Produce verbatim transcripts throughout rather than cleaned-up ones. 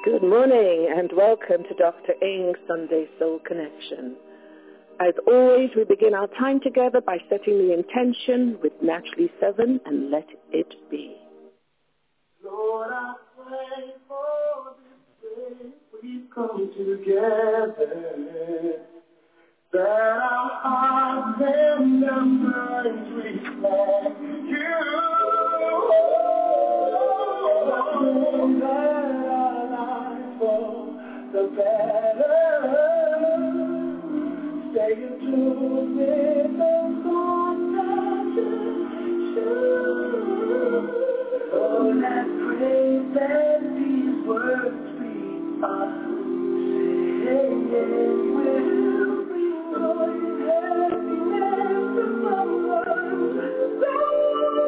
Good morning and welcome to Doctor Ng's Sunday Soul Connection. As always, we begin our time together by setting the intention with Naturally Seven and Let It Be. Lord, I pray for this day we've come together, that our hearts and our minds reflect you. Oh, that our lives for the better. Stay in tune with the thoughts that you choose. Lord, I pray that these words we are saying will bring happiness among us.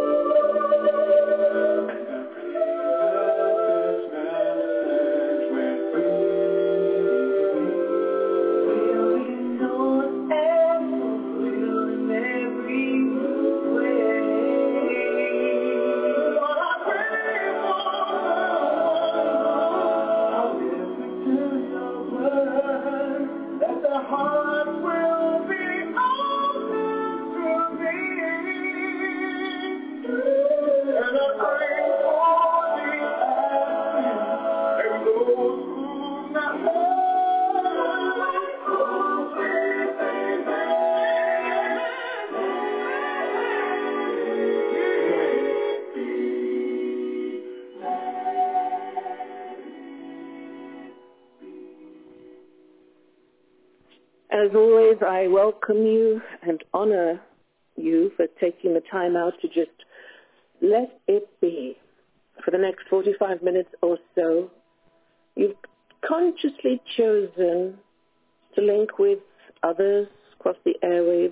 As always, I welcome you and honor you for taking the time out to just let it be. For the next forty-five minutes or so, you've consciously chosen to link with others across the airwaves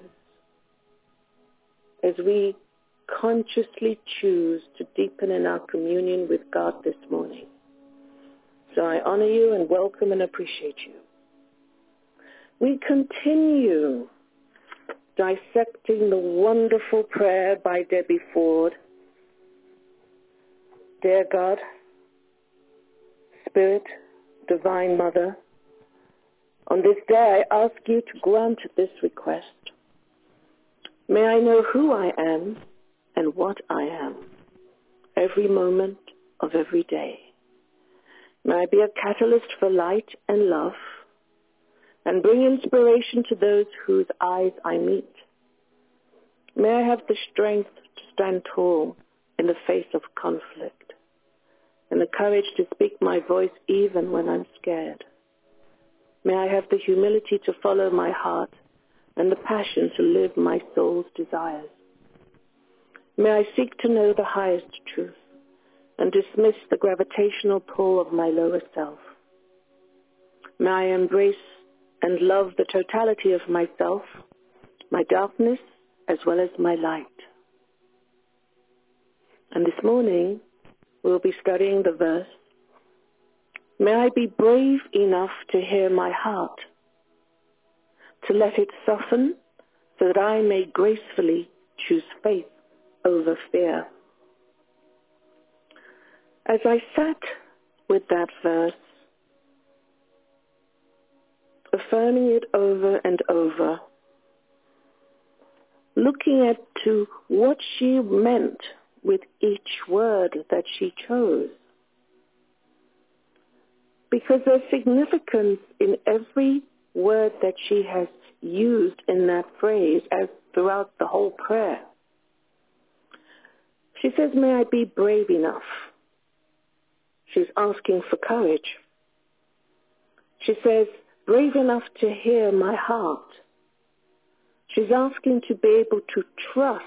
as we consciously choose to deepen in our communion with God this morning. So I honor you and welcome and appreciate you. We continue dissecting the wonderful prayer by Debbie Ford. Dear God, Spirit, Divine Mother, on this day I ask you to grant this request. May I know who I am and what I am every moment of every day. May I be a catalyst for light and love, and bring inspiration to those whose eyes I meet. May I have the strength to stand tall in the face of conflict, and the courage to speak my voice even when I'm scared. May I have the humility to follow my heart and the passion to live my soul's desires. May I seek to know the highest truth and dismiss the gravitational pull of my lower self. May I embrace and love the totality of myself, my darkness, as well as my light. And this morning, we'll be studying the verse, may I be brave enough to hear my heart, to let it soften so that I may gracefully choose faith over fear. As I sat with that verse, affirming it over and over, looking at to what she meant with each word that she chose. Because there's significance in every word that she has used in that phrase as throughout the whole prayer. She says, may I be brave enough. She's asking for courage. She says, brave enough to hear my heart. She's asking to be able to trust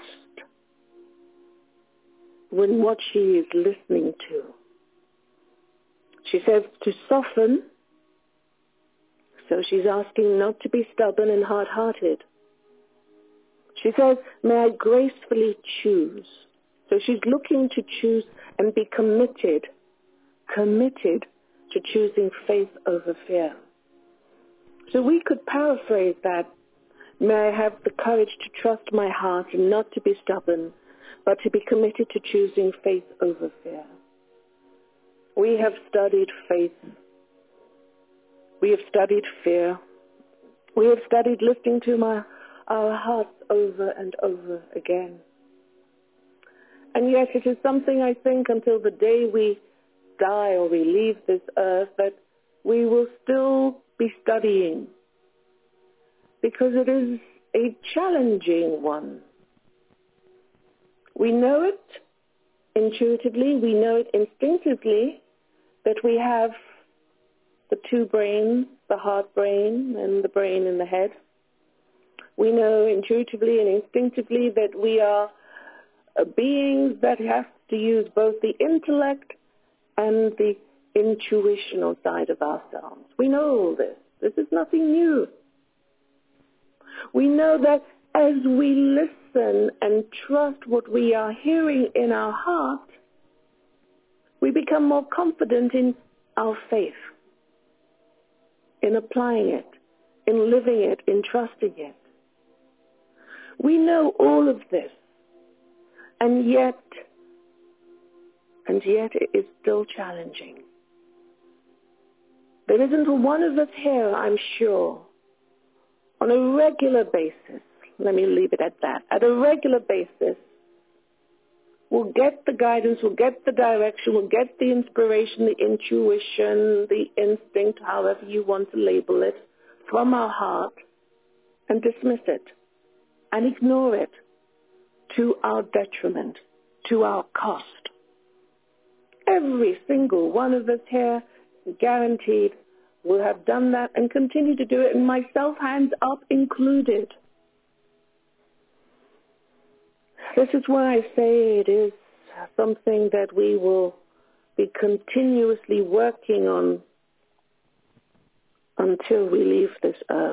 when what she is listening to. She says to soften, so she's asking not to be stubborn and hard-hearted. She says, may I gracefully choose. So she's looking to choose and be committed, committed to choosing faith over fear. So we could paraphrase that, may I have the courage to trust my heart and not to be stubborn, but to be committed to choosing faith over fear. We have studied faith We have studied fear. We have studied listening to my, our hearts over and over again. And yet it is something, I think, until the day we die or we leave this earth, that we will still be studying, because it is a challenging one. We know it intuitively, we know it instinctively, that we have the two brains, the heart brain and the brain in the head. We know intuitively and instinctively that we are beings that have to use both the intellect and the intuitional side of ourselves. We know all this. This is nothing new. We know that as we listen and trust what we are hearing in our heart, we become more confident in our faith, in applying it, in living it, in trusting it. We know all of this, and yet, and yet it is still challenging. There isn't one of us here, I'm sure, on a regular basis, let me leave it at that, at a regular basis, we'll get the guidance, we'll get the direction, we'll get the inspiration, the intuition, the instinct, however you want to label it, from our heart, and dismiss it, and ignore it to our detriment, to our cost. Every single one of us here, guaranteed, will have done that and continue to do it, and myself, hands up, included. This is why I say it is something that we will be continuously working on until we leave this earth.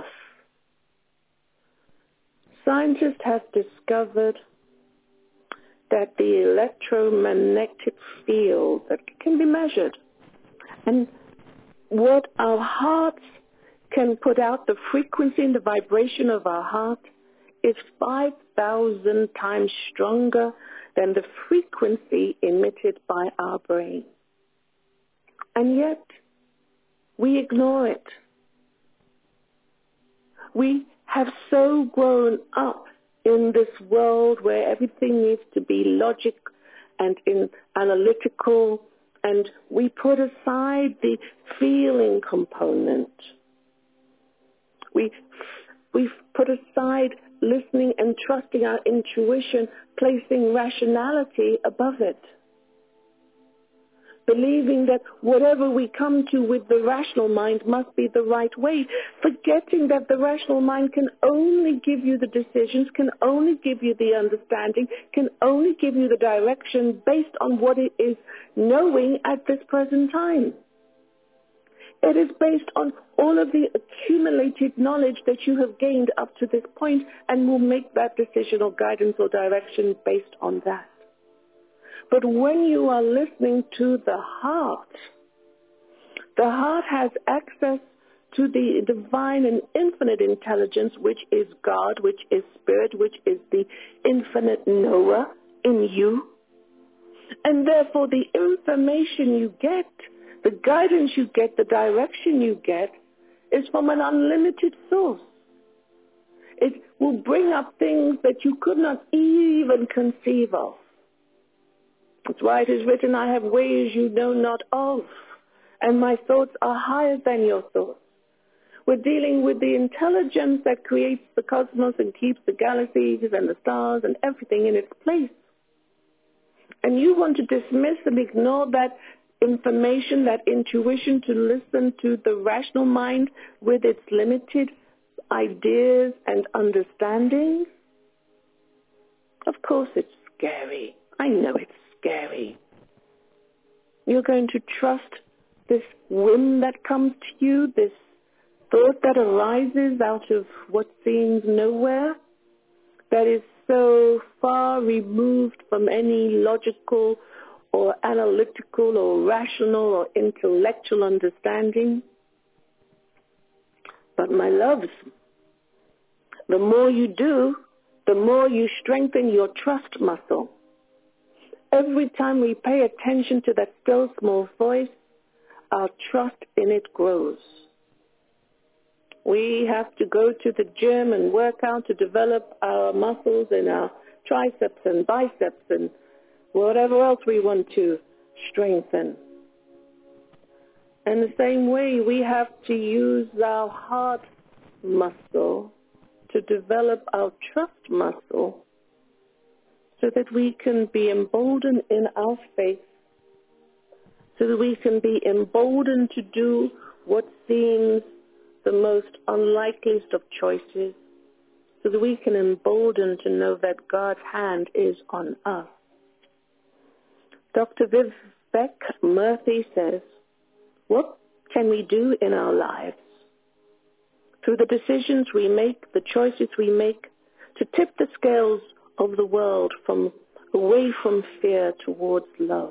Scientists have discovered that the electromagnetic field that can be measured, and what our hearts can put out, the frequency and the vibration of our heart, is five thousand times stronger than the frequency emitted by our brain. And yet, we ignore it. We have so grown up in this world where everything needs to be logic and in analytical, and we put aside the feeling component. We, we've put aside listening and trusting our intuition, placing rationality above it. Believing that whatever we come to with the rational mind must be the right way, forgetting that the rational mind can only give you the decisions, can only give you the understanding, can only give you the direction based on what it is knowing at this present time. It is based on all of the accumulated knowledge that you have gained up to this point, and will make that decision or guidance or direction based on that. But when you are listening to the heart, the heart has access to the divine and infinite intelligence, which is God, which is Spirit, which is the infinite knower in you. And therefore the information you get, the guidance you get, the direction you get, is from an unlimited source. It will bring up things that you could not even conceive of. That's why it is written, I have ways you know not of, and my thoughts are higher than your thoughts. We're dealing with the intelligence that creates the cosmos and keeps the galaxies and the stars and everything in its place. And you want to dismiss and ignore that information, that intuition, to listen to the rational mind with its limited ideas and understandings? Of course it's scary. I know it's scary. You're going to trust this whim that comes to you, this thought that arises out of what seems nowhere, that is so far removed from any logical or analytical or rational or intellectual understanding. But my loves, the more you do, the more you strengthen your trust muscle. Every time we pay attention to that still small voice, our trust in it grows. We have to go to the gym and work out to develop our muscles in our triceps and biceps and whatever else we want to strengthen. In the same way, we have to use our heart muscle to develop our trust muscle so that we can be emboldened in our faith, so that we can be emboldened to do what seems the most unlikeliest of choices, so that we can embolden to know that God's hand is on us. Doctor Vivek Murthy says, what can we do in our lives through the decisions we make, the choices we make, to tip the scales of the world from away from fear towards love?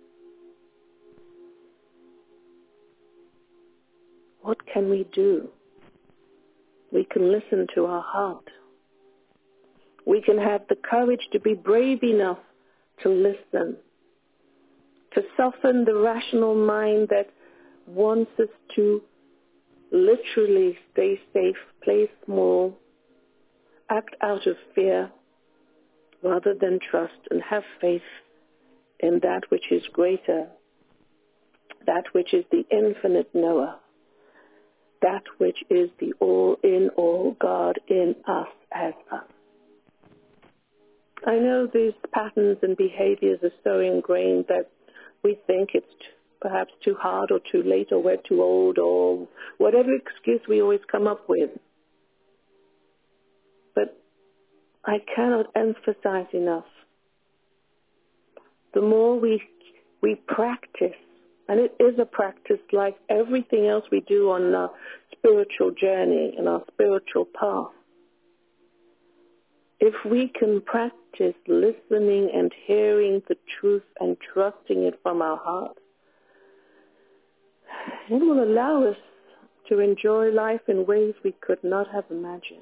What can we do? We can listen to our heart. We can have the courage to be brave enough to listen, to soften the rational mind that wants us to literally stay safe, play small, act out of fear, rather than trust and have faith in that which is greater, that which is the infinite knower, that which is the all-in-all God in us as us. I know these patterns and behaviors are so ingrained that we think it's t- perhaps too hard or too late or we're too old or whatever excuse we always come up with. But I cannot emphasize enough. The more we we practice, and it is a practice like everything else we do on our spiritual journey and our spiritual path. If we can practice listening and hearing the truth and trusting it from our heart, it will allow us to enjoy life in ways we could not have imagined.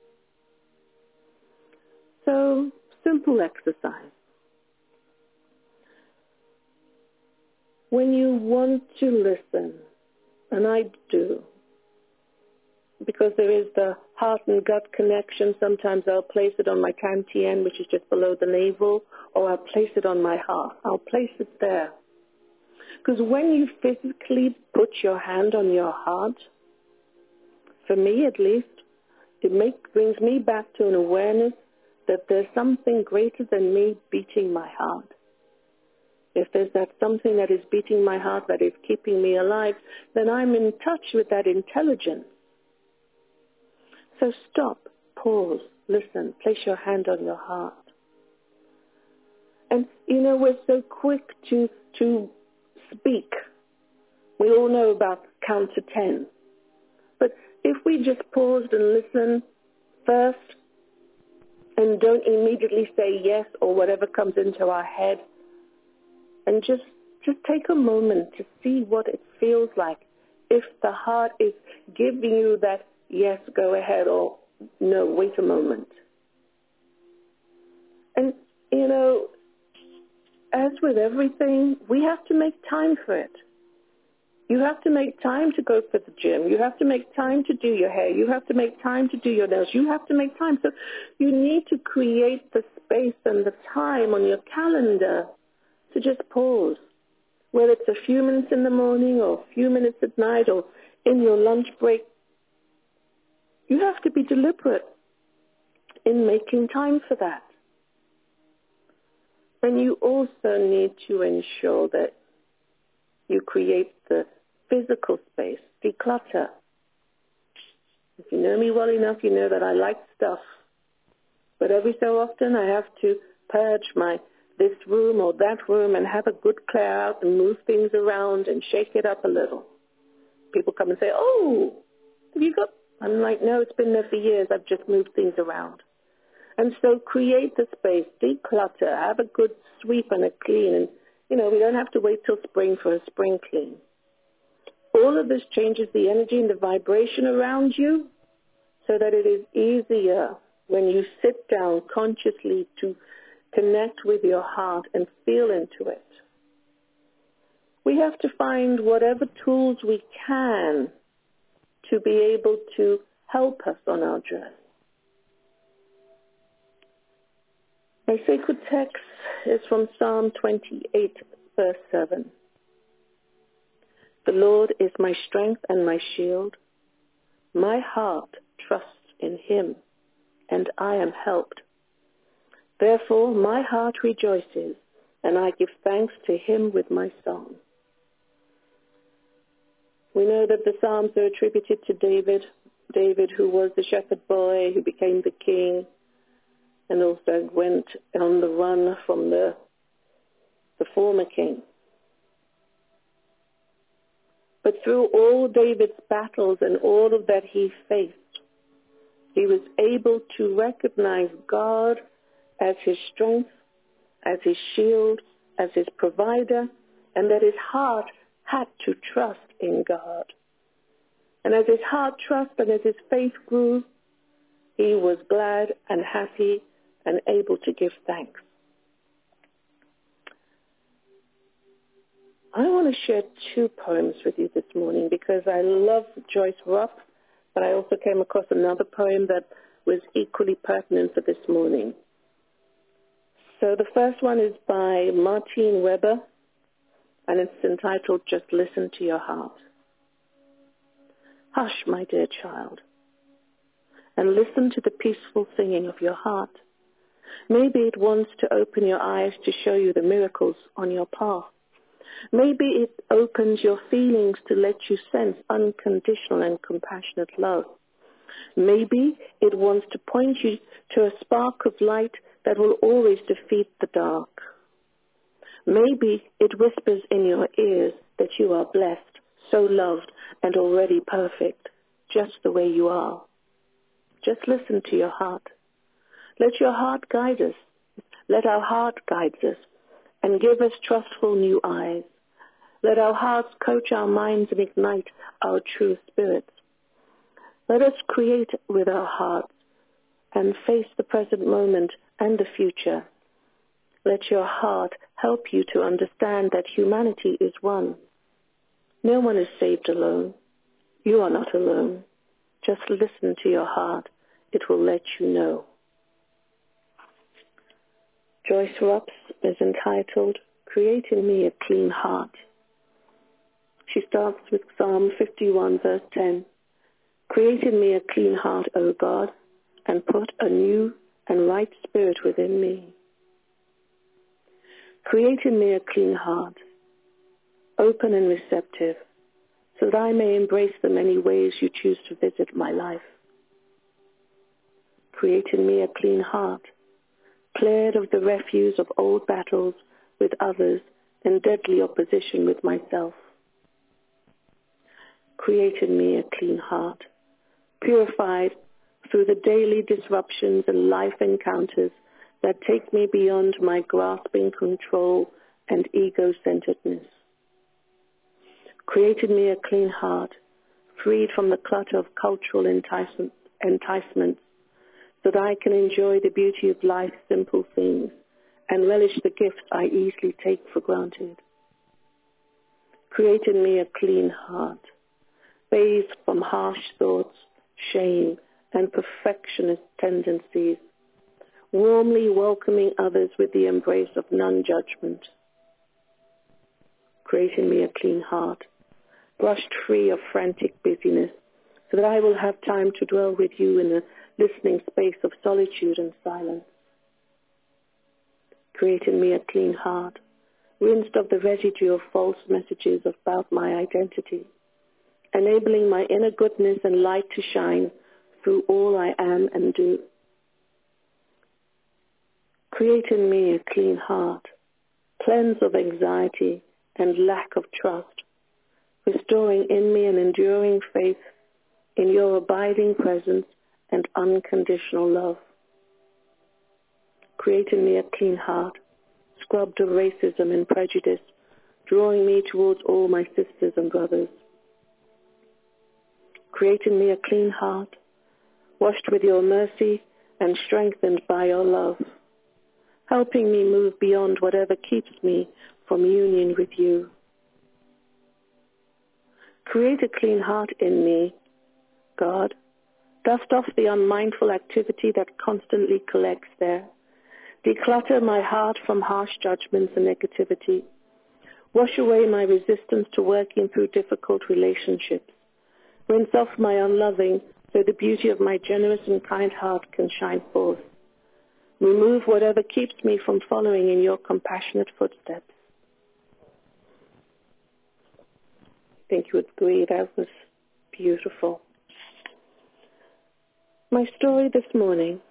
So, simple exercise. When you want to listen, and I do, because there is the heart and gut connection, sometimes I'll place it on my Tantien, which is just below the navel, or I'll place it on my heart. I'll place it there. Because when you physically put your hand on your heart, for me at least, it make, brings me back to an awareness that there's something greater than me beating my heart. If there's that something that is beating my heart, that is keeping me alive, then I'm in touch with that intelligence. So stop, pause, listen, place your hand on your heart. And, you know, we're so quick to to speak. We all know about count to ten. But if we just paused and listened first and don't immediately say yes or whatever comes into our head, and just, just take a moment to see what it feels like if the heart is giving you that yes, go ahead, or no, wait a moment. And, you know, as with everything, we have to make time for it. You have to make time to go to the gym. You have to make time to do your hair. You have to make time to do your nails. You have to make time. So you need to create the space and the time on your calendar to just pause, whether it's a few minutes in the morning or a few minutes at night or in your lunch break. You have to be deliberate in making time for that. And you also need to ensure that you create the physical space, declutter. If you know me well enough, you know that I like stuff. But every so often I have to purge my this room or that room and have a good clear out and move things around and shake it up a little. People come and say, oh, have you got... I'm like, no, it's been there for years. I've just moved things around. And so create the space, declutter, have a good sweep and a clean. And, you know, we don't have to wait till spring for a spring clean. All of this changes the energy and the vibration around you so that it is easier when you sit down consciously to connect with your heart and feel into it. We have to find whatever tools we can to be able to help us on our journey. My sacred text is from Psalm twenty-eight, verse seven. The Lord is my strength and my shield. My heart trusts in him, and I am helped. Therefore my heart rejoices, and I give thanks to him with my song. We know that the Psalms are attributed to David, David who was the shepherd boy, who became the king, and also went on the run from the, the former king. But through all David's battles and all of that he faced, he was able to recognize God as his strength, as his shield, as his provider, and that his heart had to trust in God. And as his heart trusted and as his faith grew, he was glad and happy and able to give thanks. I want to share two poems with you this morning because I love Joyce Rupp, but I also came across another poem that was equally pertinent for this morning. So the first one is by Martine Weber, and it's entitled, Just Listen to Your Heart. Hush, my dear child, and listen to the peaceful singing of your heart. Maybe it wants to open your eyes to show you the miracles on your path. Maybe it opens your feelings to let you sense unconditional and compassionate love. Maybe it wants to point you to a spark of light that will always defeat the dark. Maybe it whispers in your ears that you are blessed, so loved, and already perfect, just the way you are. Just listen to your heart. Let your heart guide us. Let our heart guide us and give us trustful new eyes. Let our hearts coach our minds and ignite our true spirits. Let us create with our hearts and face the present moment and the future. Let your heart help you to understand that humanity is one. No one is saved alone. You are not alone. Just listen to your heart. It will let you know. Joyce Rupp's is entitled, Create in Me a Clean Heart. She starts with Psalm fifty-one, verse ten. Create in me a clean heart, O God, and put a new and right spirit within me. Create in me a clean heart, open and receptive, so that I may embrace the many ways you choose to visit my life. Create in me a clean heart, cleared of the refuse of old battles with others and deadly opposition with myself. Create in me a clean heart, purified through the daily disruptions and life encounters that take me beyond my grasping control and ego-centeredness. Create in me a clean heart, freed from the clutter of cultural enticement, enticements, so that I can enjoy the beauty of life's simple things and relish the gifts I easily take for granted. Create in me a clean heart, bathed from harsh thoughts, shame, and perfectionist tendencies, warmly welcoming others with the embrace of non-judgment. Create in me a clean heart, brushed free of frantic busyness, so that I will have time to dwell with you in a listening space of solitude and silence. Create in me a clean heart, rinsed of the residue of false messages about my identity, enabling my inner goodness and light to shine through all I am and do. Create in me a clean heart, cleanse of anxiety and lack of trust, restoring in me an enduring faith in your abiding presence and unconditional love. Create in me a clean heart, scrubbed of racism and prejudice, drawing me towards all my sisters and brothers. Create in me a clean heart, washed with your mercy and strengthened by your love, helping me move beyond whatever keeps me from union with you. Create a clean heart in me, God. Dust off the unmindful activity that constantly collects there. Declutter my heart from harsh judgments and negativity. Wash away my resistance to working through difficult relationships. Rinse off my unloving so the beauty of my generous and kind heart can shine forth. Remove whatever keeps me from following in your compassionate footsteps. I think you would agree that was beautiful. My story this morning.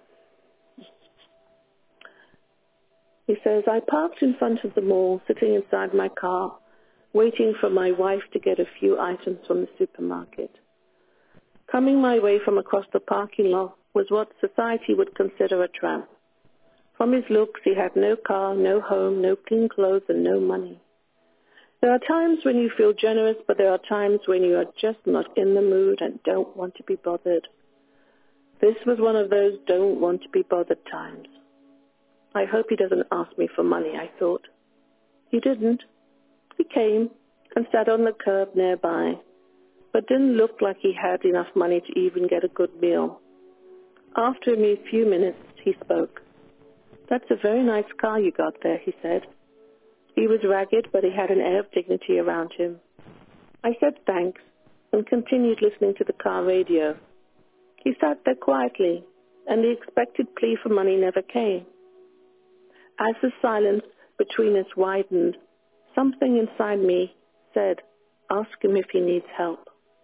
He says, I parked in front of the mall, sitting inside my car, waiting for my wife to get a few items from the supermarket. Coming my way from across the parking lot was what society would consider a tramp. From his looks, he had no car, no home, no clean clothes, and no money. There are times when you feel generous, but there are times when you are just not in the mood and don't want to be bothered. This was one of those don't want to be bothered times. I hope he doesn't ask me for money, I thought. He didn't. He came and sat on the curb nearby, but didn't look like he had enough money to even get a good meal. After a few minutes, he spoke. That's a very nice car you got there, he said. He was ragged, but he had an air of dignity around him. I said thanks and continued listening to the car radio. He sat there quietly, and the expected plea for money never came. As the silence between us widened, something inside me said, ask him if he needs help.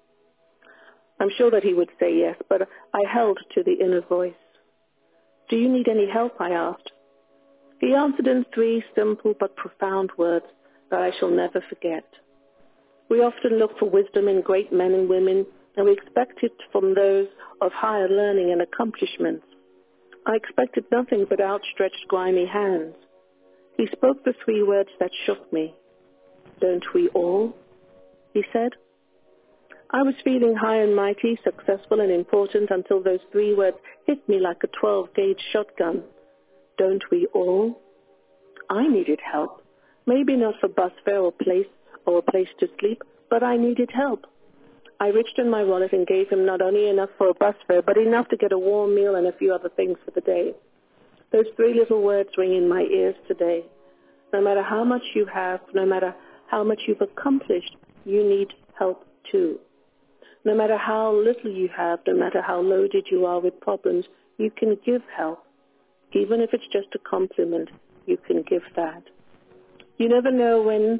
I'm sure that he would say yes, but I held to the inner voice. Do you need any help? I asked. He answered in three simple but profound words that I shall never forget. We often look for wisdom in great men and women, and we expect it from those of higher learning and accomplishments. I expected nothing but outstretched, grimy hands. He spoke the three words that shook me. Don't we all? He said. I was feeling high and mighty, successful and important until those three words hit me like a twelve-gauge shotgun. Don't we all? I needed help. Maybe not for bus fare or place or a place to sleep, but I needed help. I reached in my wallet and gave him not only enough for a bus fare, but enough to get a warm meal and a few other things for the day. Those three little words ring in my ears today. No matter how much you have, no matter how much you've accomplished, you need help too. No matter how little you have, no matter how loaded you are with problems, you can give help. Even if it's just a compliment, you can give that. You never know when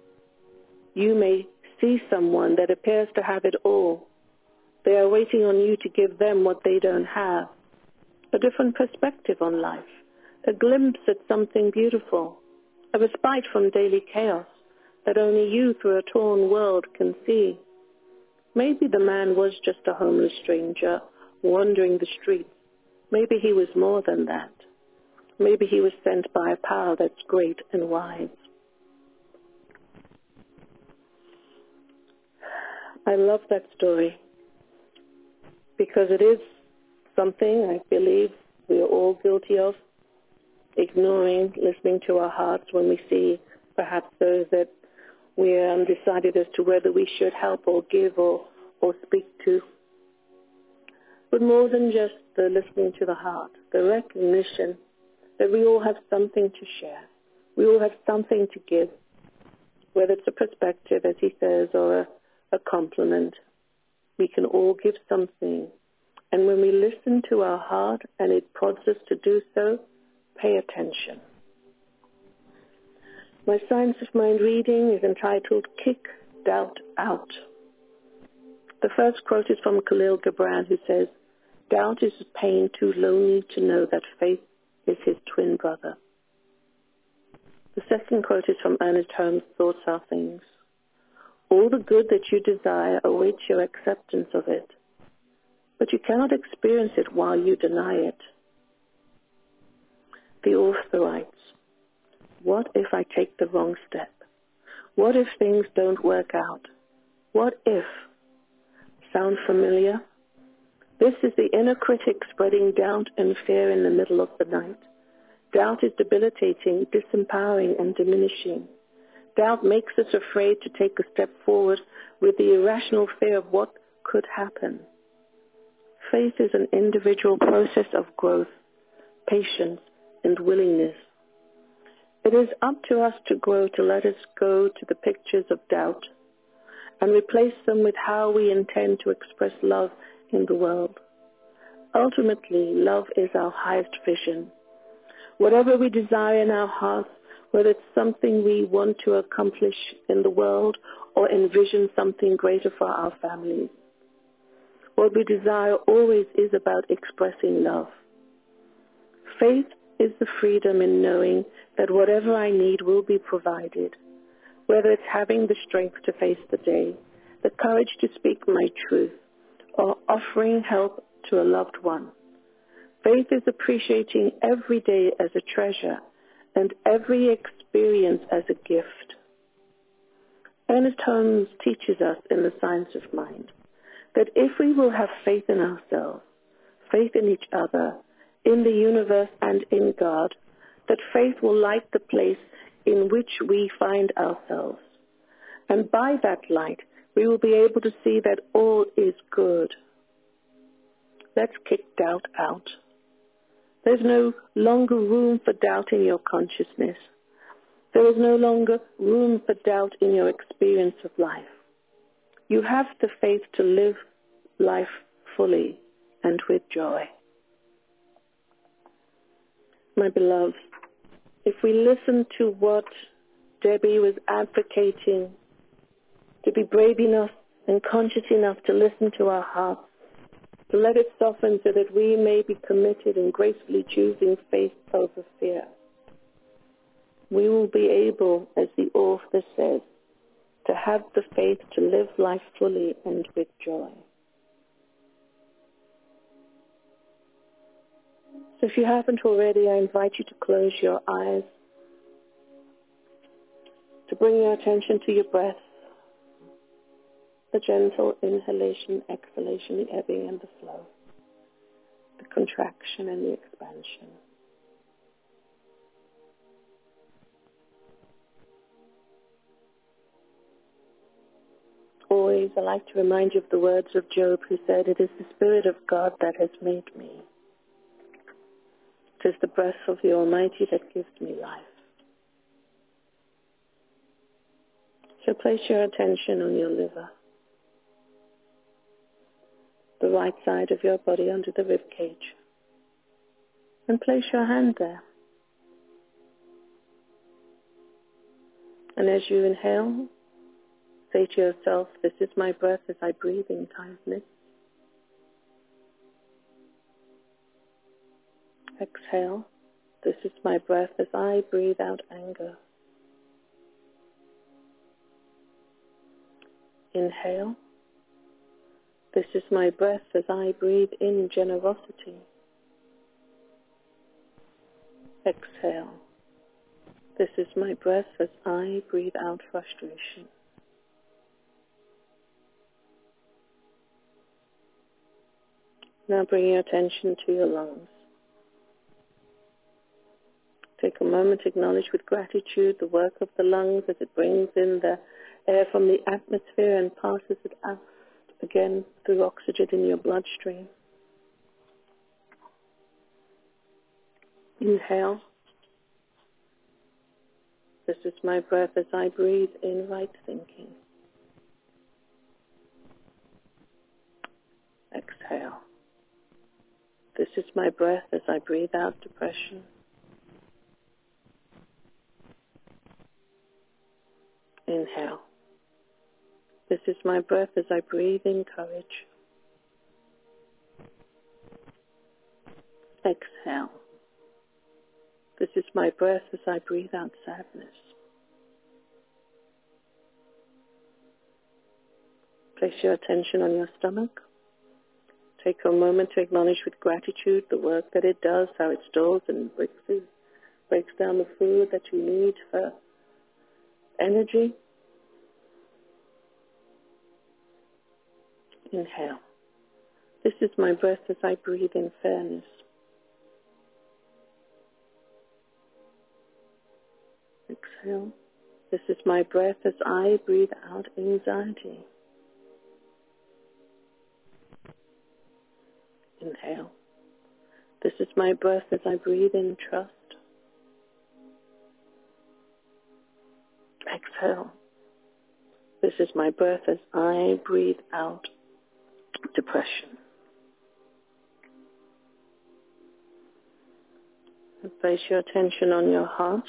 you may see someone that appears to have it all. They are waiting on you to give them what they don't have. A different perspective on life. A glimpse at something beautiful. A respite from daily chaos that only you through a torn world can see. Maybe the man was just a homeless stranger wandering the streets. Maybe he was more than that. Maybe he was sent by a power that's great and wise. I love that story because it is something I believe we are all guilty of, ignoring, listening to our hearts when we see perhaps those that we are undecided as to whether we should help or give or, or speak to. But more than just the listening to the heart, the recognition that we all have something to share. We all have something to give, whether it's a perspective, as he says, or a, a compliment. We can all give something. And when we listen to our heart and it prods us to do so, pay attention. My Science of Mind reading is entitled Kick Doubt Out. The first quote is from Khalil Gibran, who says, doubt is a pain too lonely to know that faith is his twin brother. The second quote is from Ernest Holmes' Thoughts Are Things. All the good that you desire awaits your acceptance of it, but you cannot experience it while you deny it. The author writes, what if I take the wrong step? What if things don't work out? What if? Sound familiar? This is the inner critic spreading doubt and fear in the middle of the night. Doubt is debilitating, disempowering, and diminishing. Doubt makes us afraid to take a step forward with the irrational fear of what could happen. Faith is an individual process of growth, patience, and willingness. It is up to us to grow, to let us go to the pictures of doubt and replace them with how we intend to express love in the world. Ultimately, love is our highest vision. Whatever we desire in our hearts, whether it's something we want to accomplish in the world or envision something greater for our families, what we desire always is about expressing love. Faith is the freedom in knowing that whatever I need will be provided, whether it's having the strength to face the day, the courage to speak my truth, or offering help to a loved one. Faith is appreciating every day as a treasure and every experience as a gift. Ernest Holmes teaches us in The Science of Mind that if we will have faith in ourselves, faith in each other, in the universe and in God, that faith will light the place in which we find ourselves. And by that light, we will be able to see that all is good. Let's kick doubt out. There's no longer room for doubt in your consciousness. There is no longer room for doubt in your experience of life. You have the faith to live life fully and with joy. My beloved, if we listen to what Debbie was advocating, to be brave enough and conscious enough to listen to our hearts, to let it soften so that we may be committed in gracefully choosing faith over fear, we will be able, as the author says, to have the faith to live life fully and with joy. So if you haven't already, I invite you to close your eyes, to bring your attention to your breath, the gentle inhalation, exhalation, the ebbing and the flow, the contraction and the expansion. Always, I like to remind you of the words of Job, who said, "It is the Spirit of God that has made me. It is the breath of the Almighty that gives me life." So place your attention on your liver, the right side of your body under the rib cage, and place your hand there. And as you inhale, say to yourself, "This is my breath as I breathe in kindness." Exhale, "This is my breath as I breathe out anger." Inhale, "This is my breath as I breathe in generosity." Exhale, "This is my breath as I breathe out frustration." Now bring your attention to your lungs. Take a moment to acknowledge with gratitude the work of the lungs as it brings in the air from the atmosphere and passes it out again through oxygen in your bloodstream. Inhale. "This is my breath as I breathe in right thinking." Exhale. "This is my breath as I breathe out depression." Inhale. "This is my breath as I breathe in courage." Exhale. "This is my breath as I breathe out sadness." Place your attention on your stomach. Take a moment to acknowledge with gratitude the work that it does, how it stores and breaks, breaks down the food that you need for energy. Inhale. "This is my breath as I breathe in fairness." Exhale. "This is my breath as I breathe out anxiety." Inhale. This is my breath as I breathe in trust. Exhale. This is my breath as I breathe out depression. And place your attention on your heart.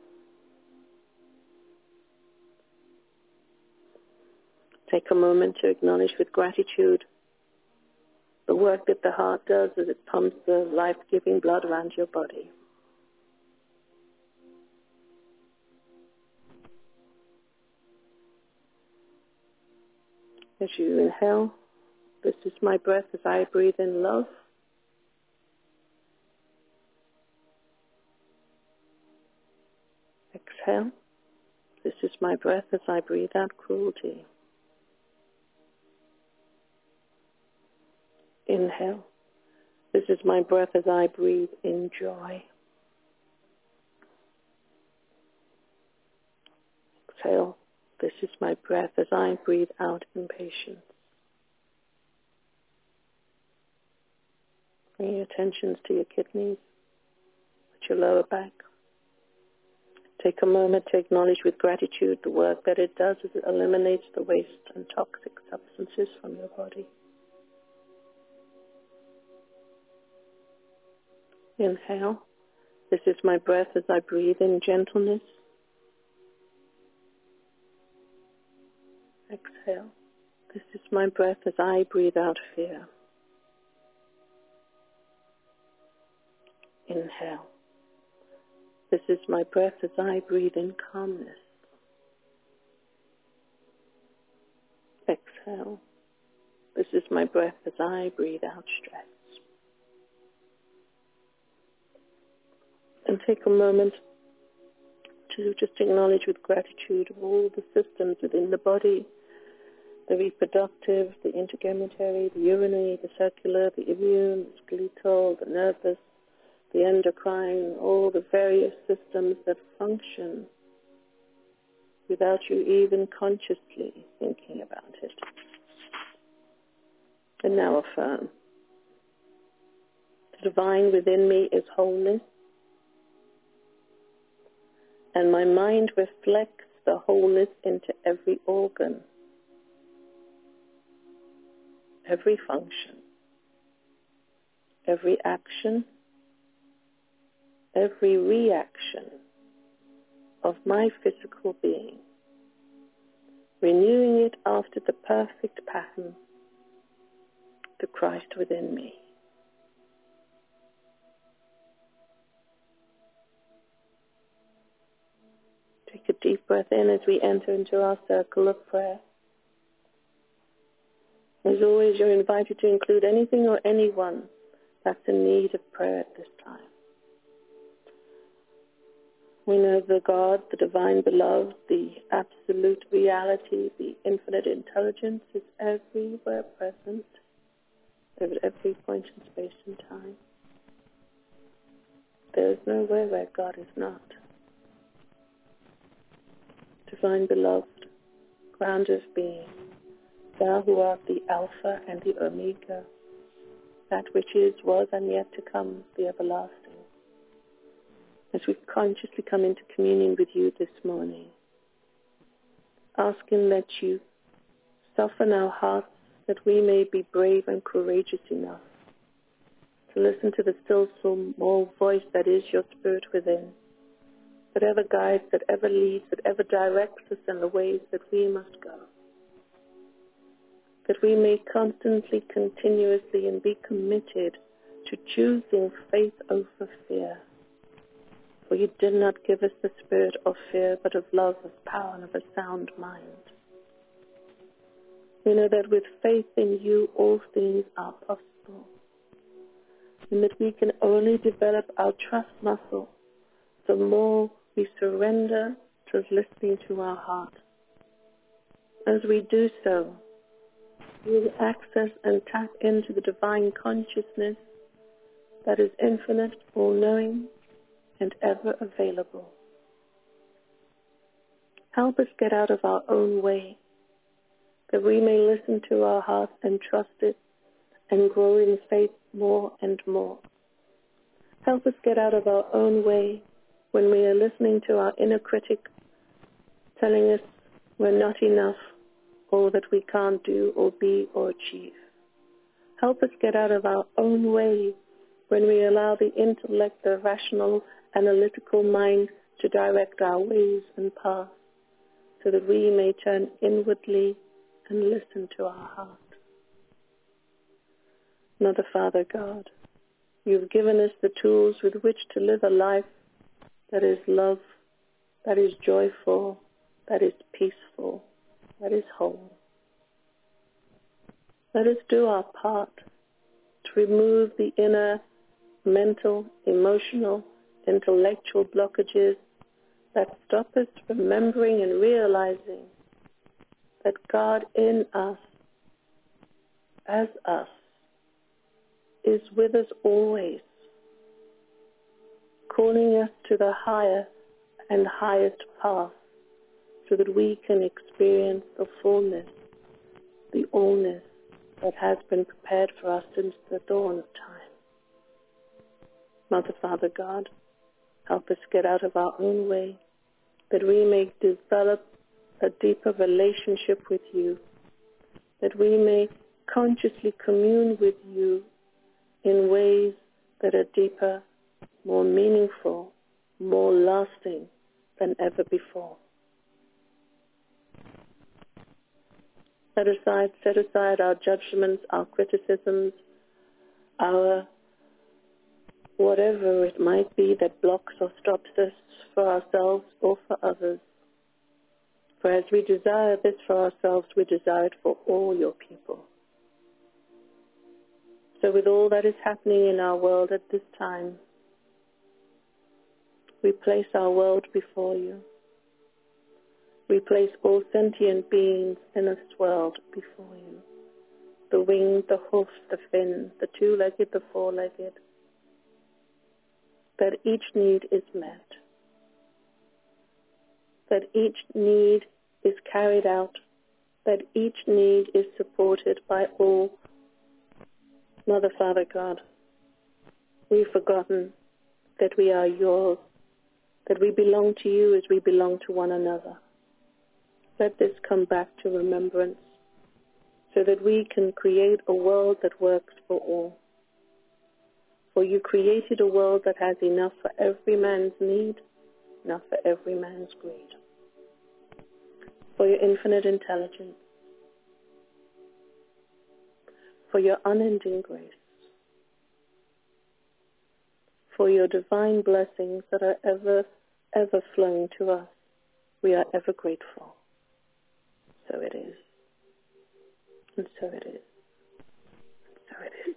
Take a moment to acknowledge with gratitude the work that the heart does as it pumps the life-giving blood around your body. As you inhale, this is my breath as I breathe in love. Exhale. This is my breath as I breathe out cruelty. Inhale. This is my breath as I breathe in joy. Exhale. This is my breath as I breathe out impatience. Bring your attentions to your kidneys, to your lower back. Take a moment to acknowledge with gratitude the work that it does as it eliminates the waste and toxic substances from your body. Inhale. This is my breath as I breathe in gentleness. Exhale. This is my breath as I breathe out fear. Inhale. This is my breath as I breathe in calmness. Exhale. This is my breath as I breathe out stress. And take a moment to just acknowledge with gratitude all the systems within the body, the reproductive, the integumentary, the urinary, the circular, the immune, the skeletal, the nervous, the endocrine, all the various systems that function without you even consciously thinking about it. And now affirm. The divine within me is wholeness, and my mind reflects the wholeness into every organ, every function, every action, every reaction of my physical being, renewing it after the perfect pattern, the Christ within me. Take a deep breath in as we enter into our circle of prayer. As always, you're invited to include anything or anyone that's in need of prayer at this time. We know the God, the divine beloved, the absolute reality, the infinite intelligence is everywhere present, at every point in space and time. There is nowhere where God is not. Divine beloved, ground of being, thou who art the Alpha and the Omega, that which is, was, and yet to come, the everlasting. As we consciously come into communion with you this morning, asking that you soften our hearts that we may be brave and courageous enough to listen to the still small voice that is your spirit within, that ever guides, that ever leads, that ever directs us in the ways that we must go. That we may constantly, continuously, and be committed to choosing faith over fear. For you did not give us the spirit of fear, but of love, of power, and of a sound mind. We know that with faith in you, all things are possible. And that we can only develop our trust muscle the more we surrender to listening to our heart. As we do so, we will access and tap into the divine consciousness that is infinite, all-knowing, and ever available. Help us get out of our own way, that we may listen to our heart and trust it and grow in faith more and more. Help us get out of our own way when we are listening to our inner critic telling us we're not enough, or that we can't do or be or achieve. Help us get out of our own way when we allow the intellect, the rational, analytical mind to direct our ways and paths, so that we may turn inwardly and listen to our heart. Mother, Father, God, you've given us the tools with which to live a life that is love, that is joyful, that is peaceful, that is whole. Let us do our part to remove the inner mental, emotional, intellectual blockages that stop us remembering and realizing that God in us, as us, is with us always, calling us to the higher and highest path so that we can experience the fullness, the allness that has been prepared for us since the dawn of time. Mother, Father, God, help us get out of our own way, that we may develop a deeper relationship with you, that we may consciously commune with you in ways that are deeper, more meaningful, more lasting than ever before. Set aside, set aside our judgments, our criticisms, our whatever it might be that blocks or stops us for ourselves or for others. For as we desire this for ourselves, we desire it for all your people. So with all that is happening in our world at this time, we place our world before you. We place all sentient beings in this world before you. The winged, the hoof, the fin, the two-legged, the four-legged. That each need is met. That each need is carried out. That each need is supported by all. Mother, Father, God, we've forgotten that we are yours, that we belong to you as we belong to one another. Let this come back to remembrance so that we can create a world that works for all. For you created a world that has enough for every man's need, enough for every man's greed. For your infinite intelligence, for your unending grace, for your divine blessings that are ever, ever flowing to us, we are ever grateful. So it is. And so it is. And so it is.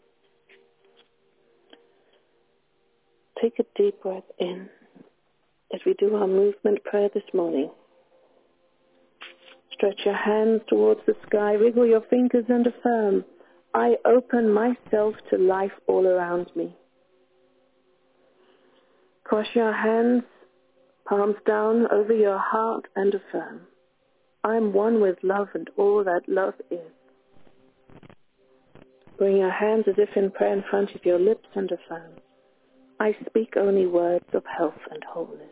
Take a deep breath in as we do our movement prayer this morning. Stretch your hands towards the sky, wriggle your fingers and affirm, I open myself to life all around me. Cross your hands, palms down over your heart and affirm, I'm one with love and all that love is. Bring your hands as if in prayer in front of your lips and affirm, I speak only words of health and wholeness.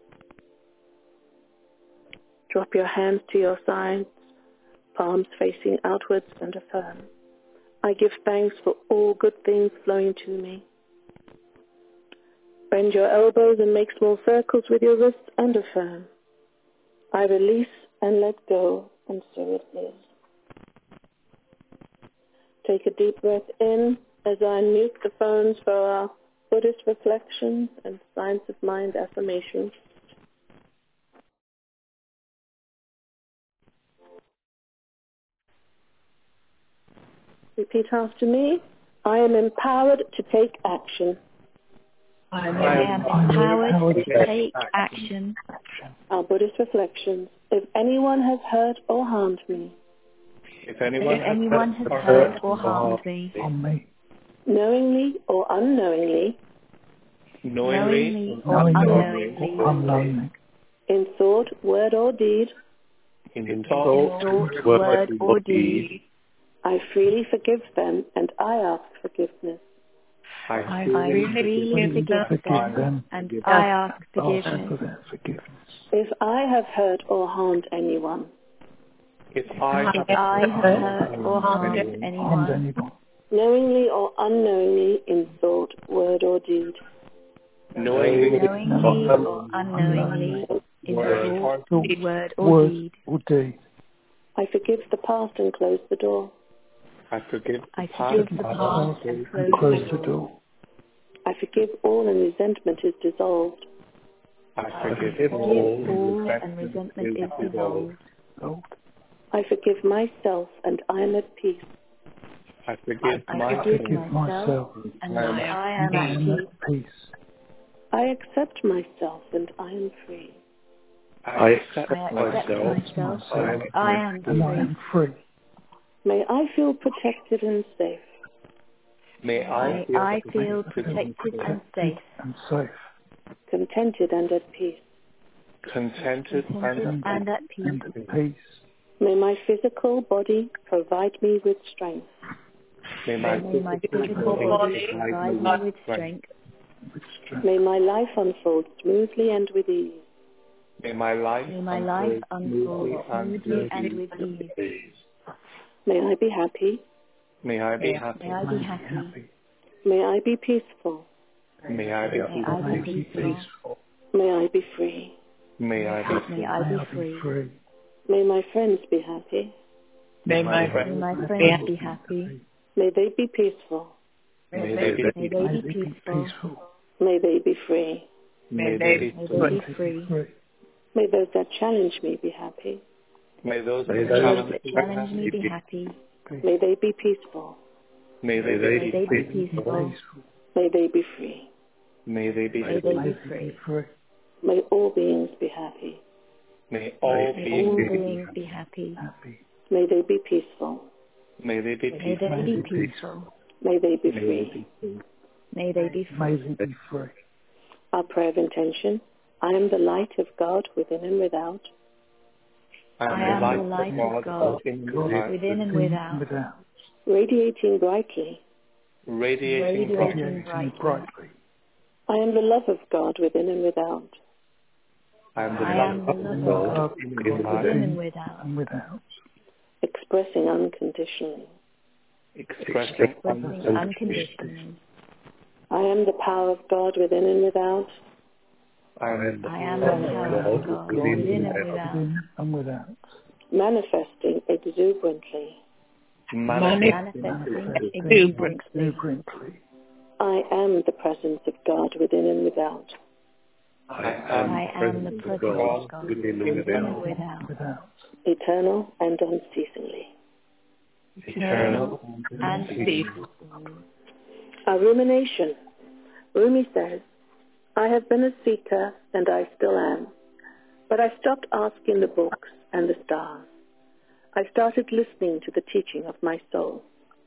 Drop your hands to your sides, palms facing outwards and affirm, I give thanks for all good things flowing to me. Bend your elbows and make small circles with your wrists and affirm, I release and let go, and so it is. Take a deep breath in as I mute the phones for our Buddhist reflections and Science of Mind affirmations. Repeat after me. I am empowered to take action. I am empowered to take action. Our Buddhist reflections. If anyone has hurt or harmed me, If anyone, if anyone has hurt or harmed me, knowingly or unknowingly, knowingly, or unknowingly, in thought, word or deed, in in thought, thought, word or deed, I freely forgive them, and I ask forgiveness. I I freely freely forgive them, and I ask forgiveness. If I have hurt or harmed anyone, If I have If I have hurt or harmed anyone, knowingly or unknowingly, in thought, word, or deed, knowingly knowingly or unknowingly, in thought, word, or deed, I forgive the past and close the door. I forgive I the past forgive the past and close the door. I forgive all, and resentment is dissolved. I forgive Forgive all, all, and resentment is dissolved. I forgive myself, and I am at peace. I forgive I forgive myself, and I am at peace. I accept myself, and I am free. I accept I accept myself, myself, and I am free. May I feel protected and safe. May I May feel, I feel protected and safe, contented and at peace. contented contented and and at peace. May my physical body provide me with strength. May my May my physical body provide me with strength. May my life unfold smoothly and with ease. May my life May my life unfold smoothly and with ease. May I be happy. May I be happy. May I be happy. May I be peaceful. May I be May I be peaceful. May I be free. May I be May I be free. May my friends be happy. May my May friends my friends be happy. May they be peaceful. may they be May they be peaceful. May they be free. may they be May they be free. May those that challenge me be happy. may those May that those challenge that me challenge me be happy. May they be peaceful. may they May be they be peaceful. May they be free. may they be May they be free. May all beings be happy. may all May all beings beings be happy. May they be peaceful. may they be May peaceful they be peaceful. May they be free. May they be free. Our prayer of intention. I am the light of God within and without. I am the light of God in your heart, within and without, Radiating brightly. radiating brightly. radiating brightly. I am the love of God within and without. I am the I am the love of God in my within and without, Expressing unconditionally. expressing expressing unconditionally. I am the power of God within and without. I am the I am the power of God within and without, Manifesting exuberantly. manifesting manifesting exuberantly. I am the presence of God within and without. I am I am the presence of God within and without, Eternal and unceasingly. eternal and ceaseless. A rumination. Rumi says, I have been a seeker and I still am, but I stopped asking the books and the stars. I started listening to the teaching of my soul.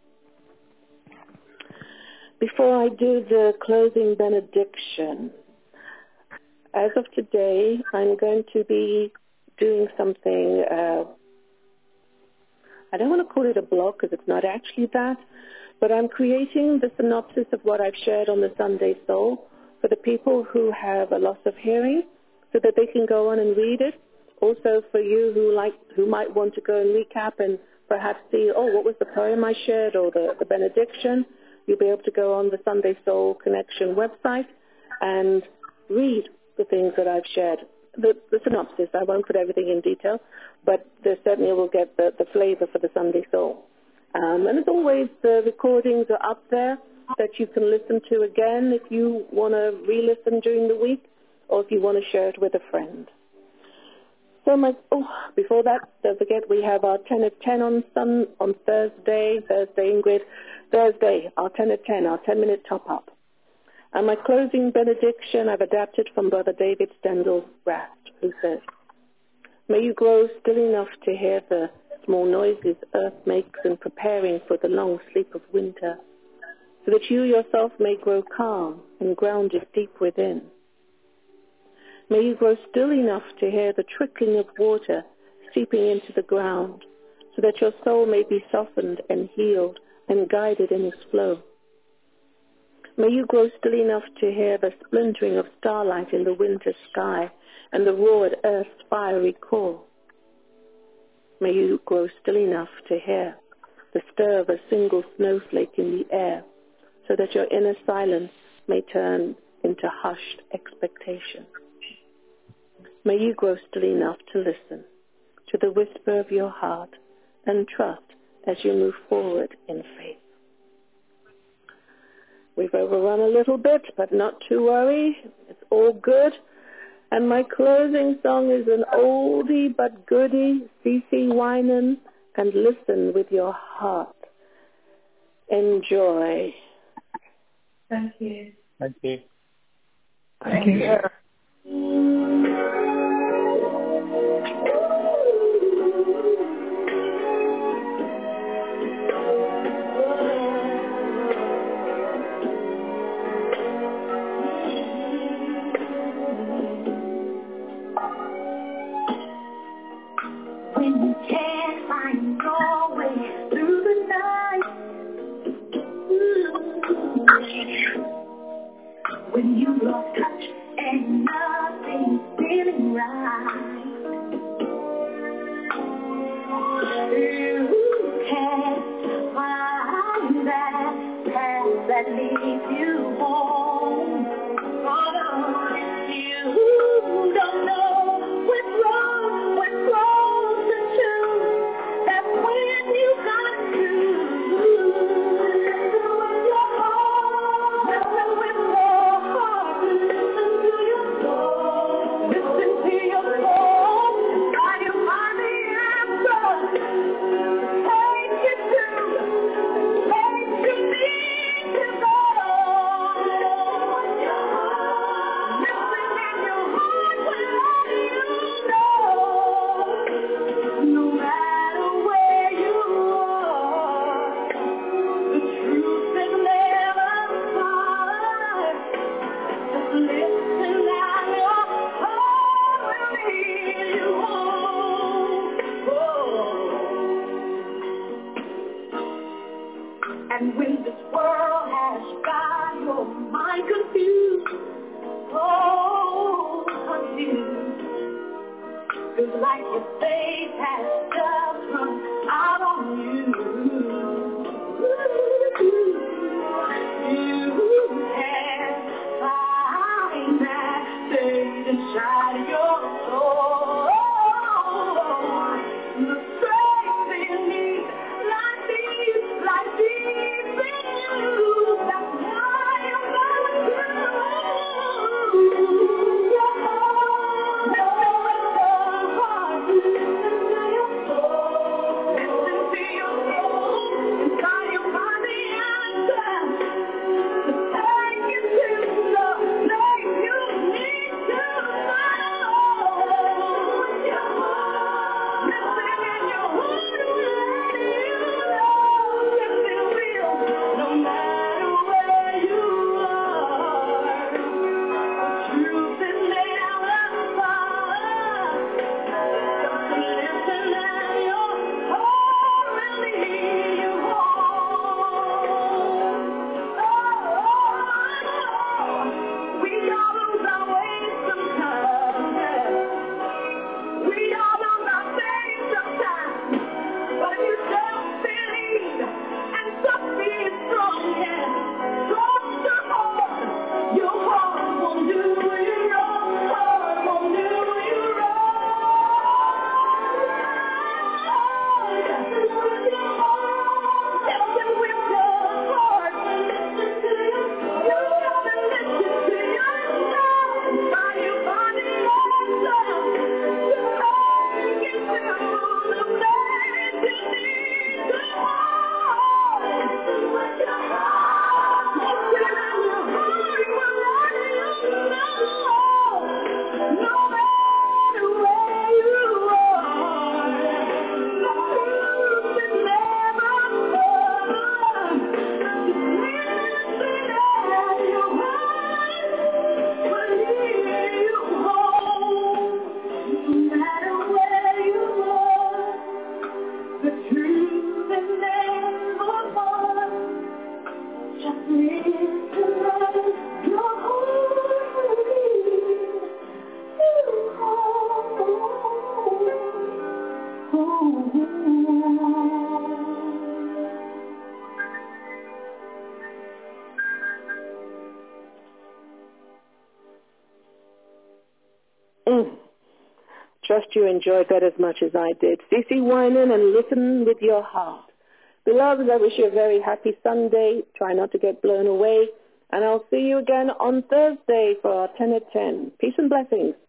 Before I do the closing benediction, as of today, I'm going to be doing something, uh, I don't want to call it a blog because it's not actually that, but I'm creating the synopsis of what I've shared on the Sunday Soul for the people who have a loss of hearing so that they can go on and read it. Also for you who like who might want to go and recap and perhaps see, oh, what was the poem I shared or the, the benediction, you'll be able to go on the Sunday Soul Connection website and read the things that I've shared. The, the synopsis, I won't put everything in detail, but there certainly will get the, the flavor for the Sunday Soul. Um, and as always, the recordings are up there that you can listen to again if you want to re-listen during the week or if you want to share it with a friend. So my, oh, before that, don't forget we have our ten at ten on sun, on Thursday, Thursday, Ingrid, Thursday, our ten at ten, our ten-minute top-up. And my closing benediction I've adapted from Brother David Stendhal Rast, who says, may you grow still enough to hear the small noises earth makes in preparing for the long sleep of winter, so that you yourself may grow calm and grounded deep within. May you grow still enough to hear the trickling of water seeping into the ground, so that your soul may be softened and healed and guided in its flow. May you grow still enough to hear the splintering of starlight in the winter sky and the roar at earth's fiery core. May you grow still enough to hear the stir of a single snowflake in the air, so that your inner silence may turn into hushed expectation. May you grow still enough to listen to the whisper of your heart and trust as you move forward in faith. We've overrun a little bit, but not to worry. It's all good. And my closing song is an oldie but goodie, C C Winan, and listen with your heart. Enjoy. Thank you. Thank you. Thank you. When you can't find your way through the night, when you lost touch and nothing's feeling right, you can't find that path that leads you home. Oh, you don't know what's wrong, what's wrong to choose. That's when you got to listen with your heart, listen with your heart, listen to your soul, listen to your soul. Try to find the answer. Take it to, take you need to go. And when this world has got your mind confused, oh, confused, feels like your faith has just run out on you. You can't find that faith inside your soul. The strength you need, like deep, like deep in you. That's why I'm going through your heart. Listen with your heart. Mm. Trust you enjoyed that as much as I did. Cece Winan, and listen with your heart. Beloved, I wish you a very happy Sunday. Try not to get blown away. And I'll see you again on Thursday for our ten at ten. Peace and blessings.